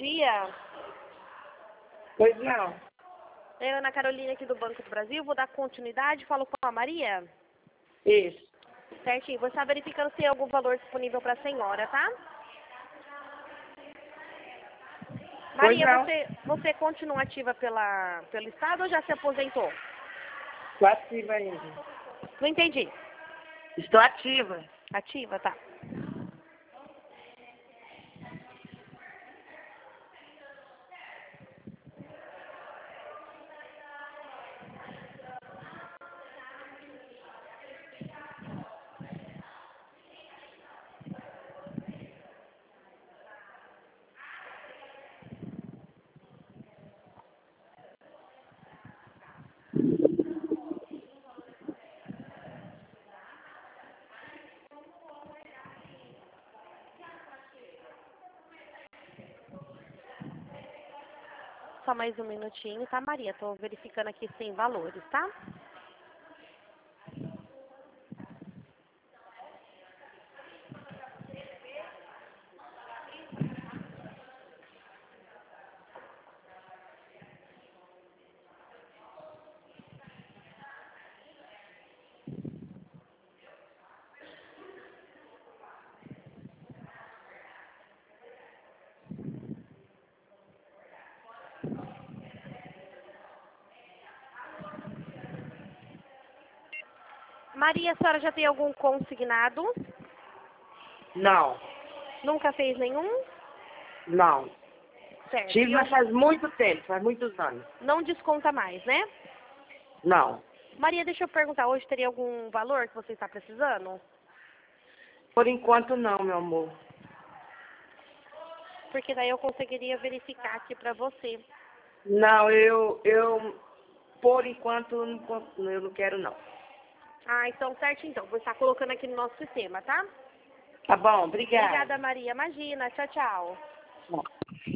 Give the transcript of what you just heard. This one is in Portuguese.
dia. Pois não. É Ana Carolina aqui do Banco do Brasil. Vou dar continuidade. Falo com a Maria. Isso. Certinho. Vou estar verificando se tem algum valor disponível para a senhora, tá? Pois Maria, não. você continua ativa pelo Estado ou já se aposentou? Estou ativa ainda. Não entendi. Estou ativa. Ativa, tá. Só mais um minutinho, tá, Maria? Tô verificando aqui sem valores, tá? Maria, a senhora já tem algum consignado? Não. Nunca fez nenhum? Não. Certo. Tive, E mas faz muito tempo, faz muitos anos. não desconta mais, né? Não. Maria, deixa eu perguntar, hoje teria algum valor que você está precisando? Por enquanto não, meu amor. Porque daí eu conseguiria verificar aqui pra você. Não, por enquanto, eu não quero não. Ah, então certo então. Vou estar colocando aqui no nosso sistema, tá? Tá bom, obrigada. Obrigada, Maria. Imagina. Tchau, tchau. Tchau.